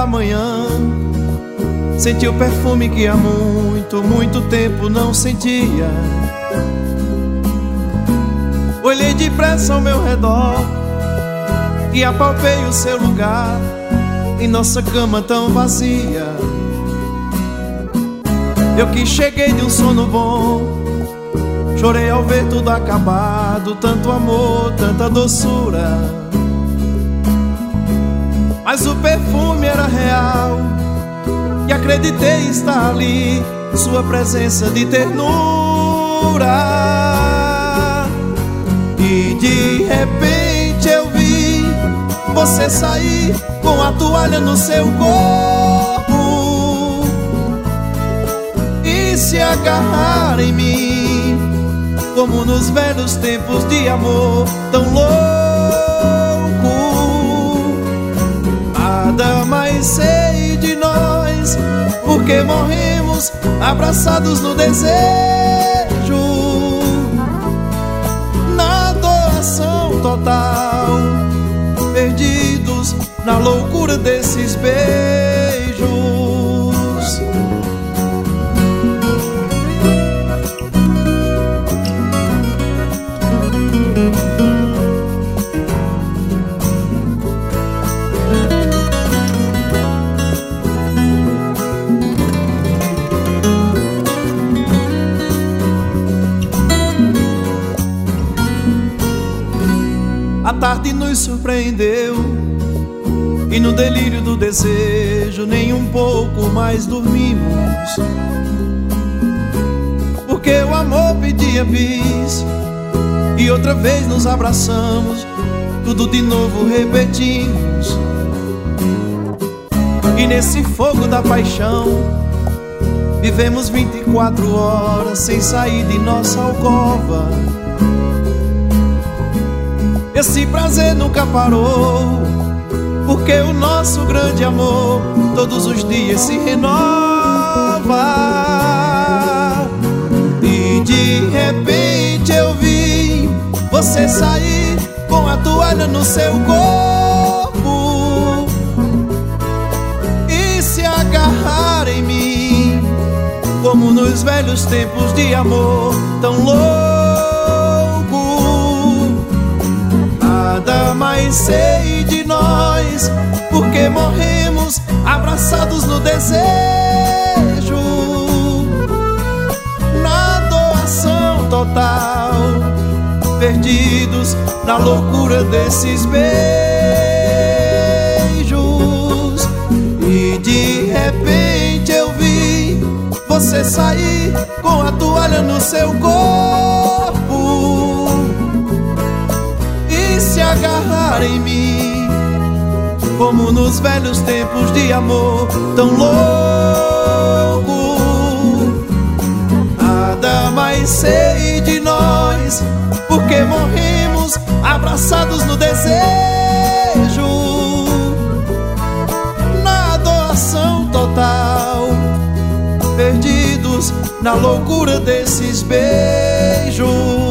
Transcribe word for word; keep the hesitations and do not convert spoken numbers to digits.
manhã, senti o perfume que há muito, muito tempo não sentia. Olhei depressa ao meu redor e apalpei o seu lugar em nossa cama tão vazia. Eu que cheguei de um sono bom, chorei ao ver tudo acabado, tanto amor, tanta doçura. Mas o perfume era real e acreditei estar ali, sua presença de ternura. E de repente eu vi você sair com a toalha no seu corpo e se agarrar em mim, como nos velhos tempos de amor tão louco. Nada mais sei de nós, porque morremos abraçados no desejo, na adoração total, perdidos na loucura desses beijos. A tarde nos surpreendeu e no delírio do desejo nem um pouco mais dormimos, porque o amor pedia bis e outra vez nos abraçamos, tudo de novo repetimos. E nesse fogo da paixão vivemos vinte e quatro horas sem sair de nossa alcova. Esse prazer nunca parou, porque o nosso grande amor todos os dias se renova. E de repente eu vi você sair com a toalha no seu corpo e se agarrar em mim, como nos velhos tempos de amor tão louco. Nada mais sei de nós, porque morremos abraçados no desejo, na doação total, perdidos na loucura desses beijos. E de repente eu vi você sair com a toalha no seu corpo e se agarrar em mim, como nos velhos tempos de amor tão louco. Nada mais sei de nós, porque morremos abraçados no desejo, na adoração total, perdidos na loucura desses beijos.